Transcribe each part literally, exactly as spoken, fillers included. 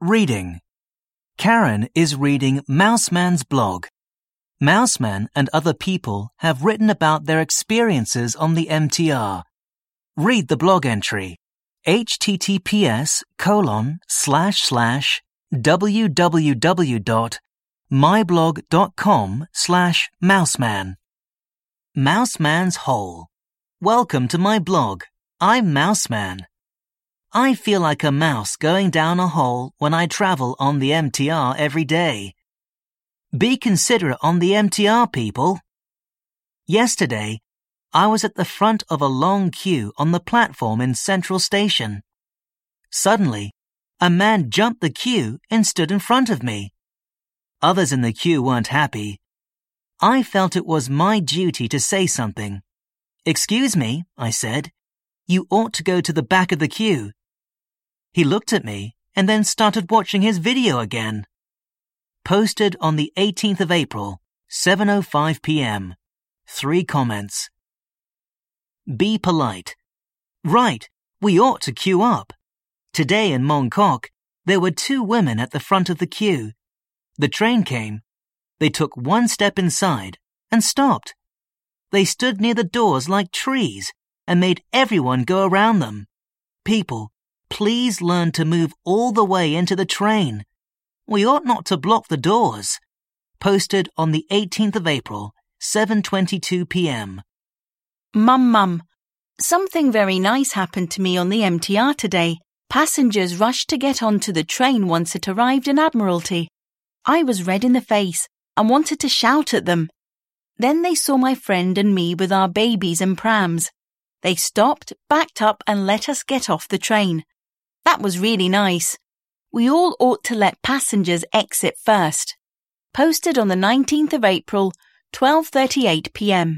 Reading. Karen is reading Mouseman's blog. Mouseman and other people have written about their experiences on the M T R. Read the blog entry. https colon slash slash www.myblog.com slash mouseman. Mouseman's Hole. Welcome to my blog. I'm Mouseman. I feel like a mouse going down a hole when I travel on the M T R every day. Be considerate on the M T R, people. Yesterday, I was at the front of a long queue on the platform in Central Station. Suddenly, a man jumped the queue and stood in front of me. Others in the queue weren't happy. I felt it was my duty to say something. "Excuse me," I said. "You ought to go to the back of the queue." He looked at me and then started watching his video again. Posted on the eighteenth of April, seven oh five p m Three comments. Be polite. Right, we ought to queue up. Today in Mongkok, there were two women at the front of the queue. The train came. They took one step inside and stopped. They stood near the doors like trees and made everyone go around them. People, please learn to move all the way into the train. We ought not to block the doors. Posted on the eighteenth of April, seven twenty-two p m Mum, Mum, something very nice happened to me on the M T R today. Passengers rushed to get onto the train once it arrived in Admiralty. I was red in the face and wanted to shout at them. Then they saw my friend and me with our babies and prams. They stopped, backed up and let us get off the train. That was really nice. We all ought to let passengers exit first. Posted on the nineteenth of April, twelve thirty-eight p m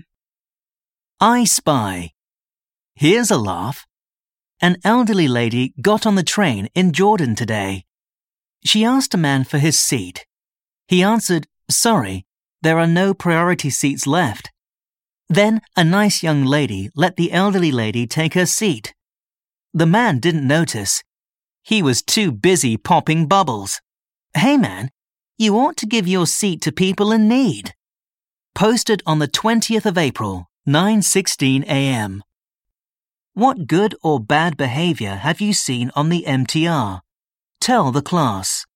I Spy. Here's a laugh. An elderly lady got on the train in Jordan today. She asked a man for his seat. He answered, "Sorry, there are no priority seats left." Then a nice young lady let the elderly lady take her seat. The man didn't notice. He was too busy popping bubbles. Hey man, you ought to give your seat to people in need. Posted on the twentieth of April, nine sixteen a m What good or bad behavior have you seen on the M T R? Tell the class.